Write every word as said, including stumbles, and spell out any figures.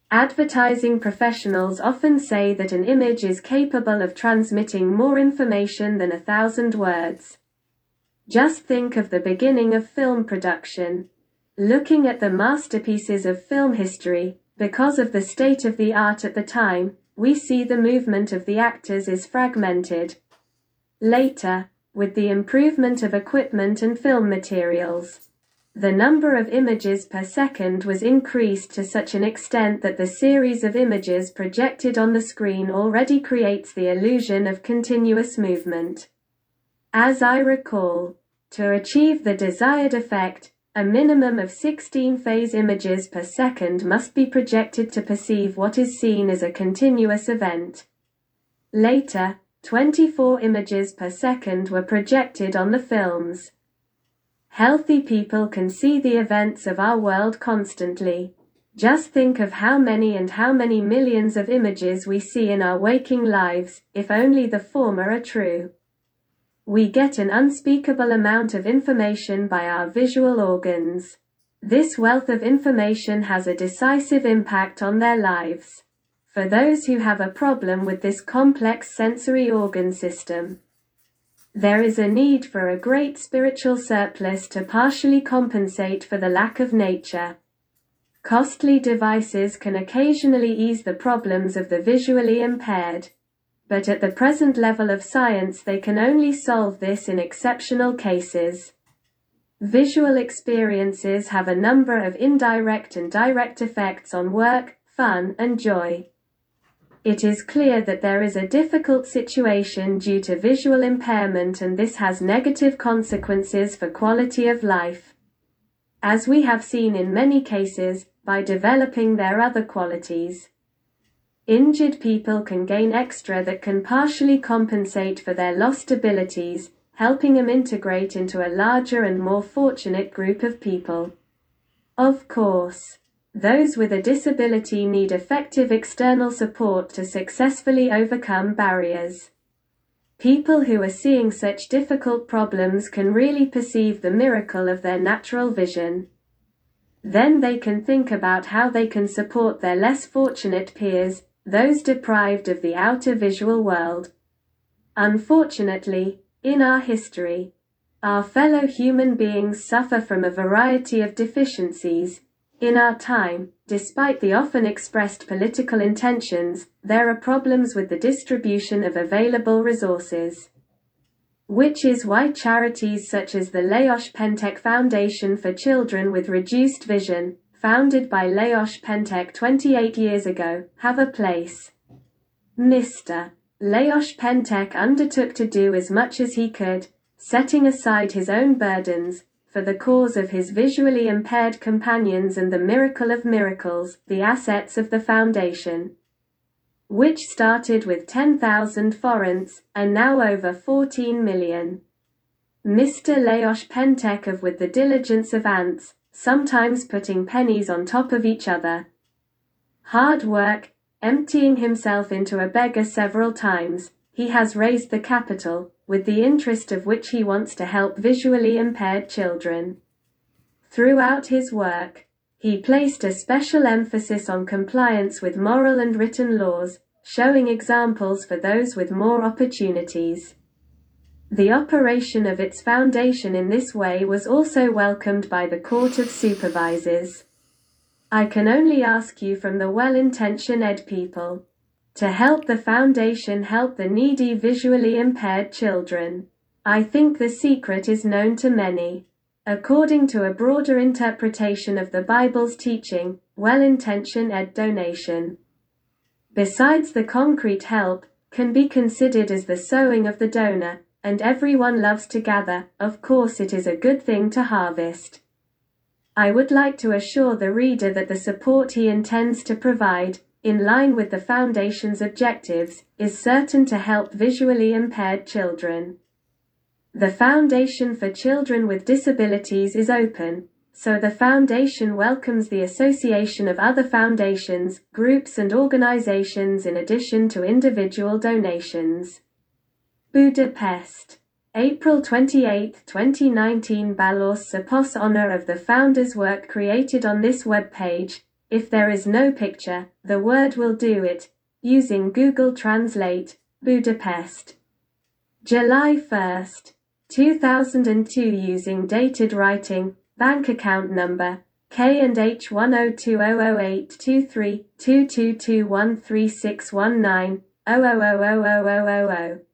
Advertising professionals often say that an image is capable of transmitting more information than a thousand words. Just think of the beginning of film production. Looking at the masterpieces of film history, because of the state of the art at the time, we see the movement of the actors is fragmented. Later, with the improvement of equipment and film materials, the number of images per second was increased to such an extent that the series of images projected on the screen already creates the illusion of continuous movement. As I recall, to achieve the desired effect, a minimum of sixteen phase images per second must be projected to perceive what is seen as a continuous event. Later, twenty-four images per second were projected on the films. Healthy people can see the events of our world constantly. Just think of how many and how many millions of images we see in our waking lives, if only the former are true. We get an unspeakable amount of information by our visual organs. This wealth of information has a decisive impact on their lives. For those who have a problem with this complex sensory organ system, there is a need for a great spiritual surplus to partially compensate for the lack of nature. Costly devices can occasionally ease the problems of the visually impaired, but at the present level of science they can only solve this in exceptional cases. Visual experiences have a number of indirect and direct effects on work, fun, and joy. It is clear that there is a difficult situation due to visual impairment, and this has negative consequences for quality of life. As we have seen in many cases, by developing their other qualities, injured people can gain extra that can partially compensate for their lost abilities, helping them integrate into a larger and more fortunate group of people. Of course, those with a disability need effective external support to successfully overcome barriers. People who are seeing such difficult problems can really perceive the miracle of their natural vision. Then they can think about how they can support their less fortunate peers, those deprived of the outer visual world. Unfortunately, in our history, our fellow human beings suffer from a variety of deficiencies. In our time, despite the often expressed political intentions, there are problems with the distribution of available resources. Which is why charities such as the Leosh Pentek Foundation for Children with Reduced Vision, founded by Leosh Pentek twenty-eight years ago, have a place. Mister Leosh Pentek undertook to do as much as he could, setting aside his own burdens, for the cause of his visually impaired companions and the miracle of miracles, the assets of the foundation, which started with ten thousand forints, and now over fourteen million. Mister Leosh Pentek of With the Diligence of Ants, sometimes putting pennies on top of each other. Hard work, emptying himself into a beggar several times, he has raised the capital, with the interest of which he wants to help visually impaired children. Throughout his work, he placed a special emphasis on compliance with moral and written laws, showing examples for those with more opportunities. The operation of its foundation in this way was also welcomed by the Court of Supervisors. I can only ask you from the well-intentioned people to help the foundation help the needy visually impaired children. I think the secret is known to many. According to a broader interpretation of the Bible's teaching, well-intentioned donation, besides the concrete help, can be considered as the sowing of the donor, and everyone loves to gather. Of course it is a good thing to harvest. I would like to assure the reader that the support he intends to provide, in line with the Foundation's objectives, is certain to help visually impaired children. The Foundation for Children with Disabilities is open, so the Foundation welcomes the association of other foundations, groups and organizations in addition to individual donations. Budapest, April twenty-eighth, twenty nineteen. Balos Sapos honor of the founder's work created on this web page. If there is no picture, the word will do it, using Google Translate. Budapest. July first, two thousand two using dated writing, bank account number, K and H one zero two zero zero eight two three two two two one three six one nine zero zero zero zero zero zero zero.